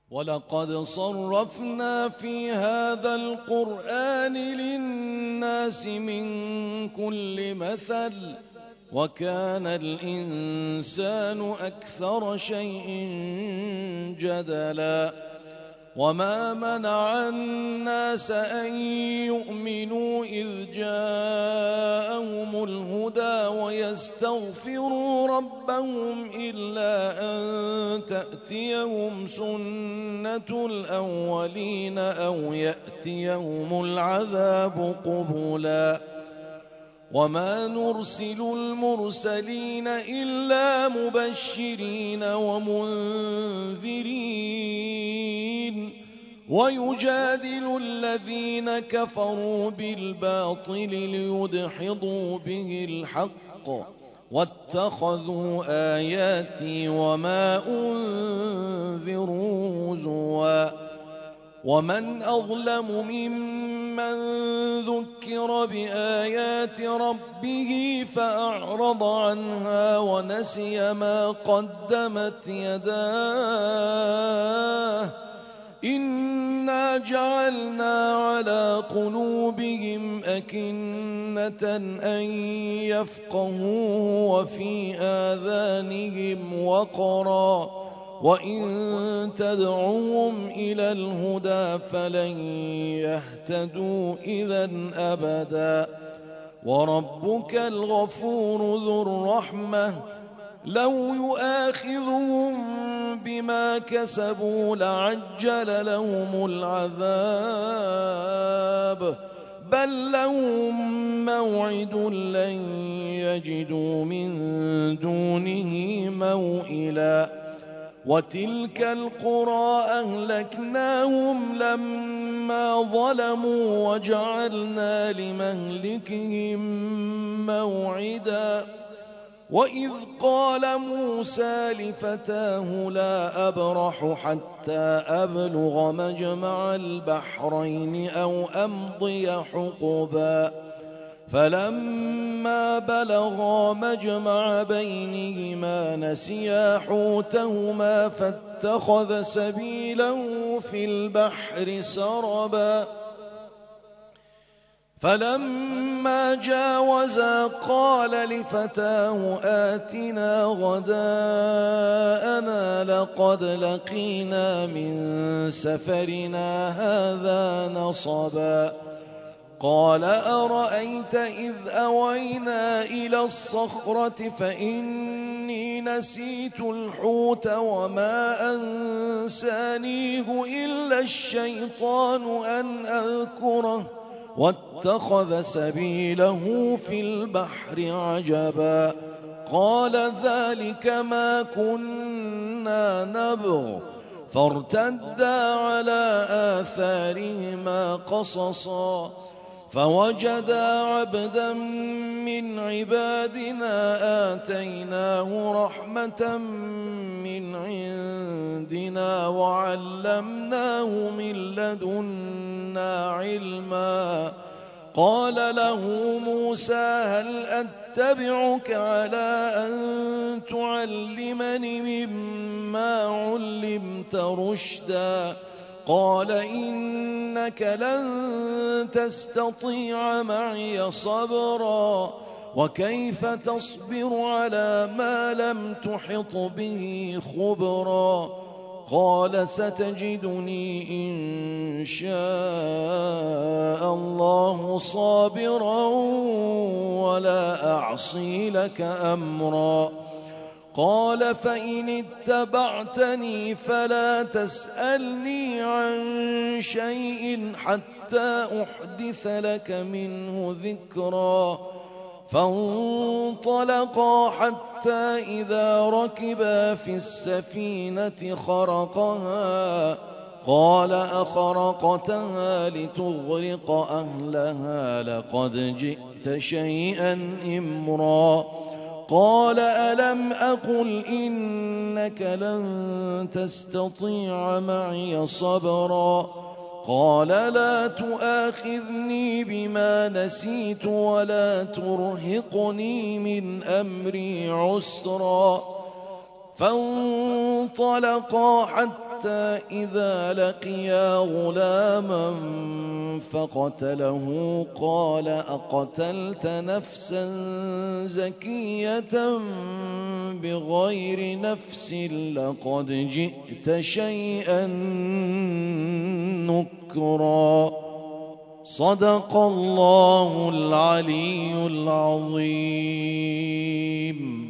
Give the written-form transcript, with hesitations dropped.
ولقد صرفنا في هذا القرآن للناس من كل مثل وكان الإنسان أكثر شيء جدلا وما منع الناس أن يؤمنوا إذ جاءهم الهدى ويستغفروا ربهم إلا أن تأتيهم سنة الأولين أو يأتيهم العذاب قبلا وما نرسل المرسلين إلا مبشرين ومنذرين ويجادل الذين كفروا بالباطل ليدحضوا به الحق واتخذوا آياتي وما أنذروا هزوا ومن أظلم ممن ذكر بآيات ربه فأعرض عنها ونسي ما قدمت يداه إنا جعلنا على قلوبهم أكنة أن يفقهوه وفي آذانهم وقرا وإن تدعوهم إلى الهدى فلن يهتدوا إذا أبدا وربك الغفور ذو الرحمة لو يؤاخذهم بما كسبوا لعجل لهم العذاب بل لهم موعد لن يجدوا من دونه موئلا وتلك القرى أهلكناهم لما ظلموا وجعلنا لمهلكهم موعدا وإذ قال موسى لفتاه لا أبرح حتى أبلغ مجمع البحرين أو أمضي حقبا فلما بلغا مجمع بينهما نسيا حوتهما فاتخذ سبيله في البحر سربا فلما جاوزا قال لفتاه آتنا غداءنا لقد لقينا من سفرنا هذا نصبا قال أرأيت إذ أوينا إلى الصخرة فإني نسيت الحوت وما أنسانيه إلا الشيطان أن أذكره واتخذ سبيله في البحر عجبا قال ذلك ما كنا نبغ فارتدا على آثارهما قصصا فوجدا عبدا من عبادنا آتيناه رحمة من عندنا وعلمناه من لدنا علما قال له موسى هل أتبعك على أن تعلمني مما علمت رشدا قال إنك لن تستطيع معي صبرا وكيف تصبر على ما لم تحط به خبرا قال ستجدني إن شاء الله صابرا ولا أعصي لك أمرا قال فإن اتبعتني فلا تسألني عن شيء حتى أحدث لك منه ذكرا فانطلقا حتى إذا ركبا في السفينة خرقها قال أخرقتها لتغرق أهلها لقد جئت شيئا إمرا قال ألم أقل إنك لن تستطيع معي صبرا قال لا تؤاخذني بما نسيت ولا ترهقني من أمري عسرا فانطلقا حتى حتى إذا لقيا غلاما فقتله قال أقتلت نفسا زكية بغير نفس لقد جئت شيئا نكرا. صدق الله العلي العظيم.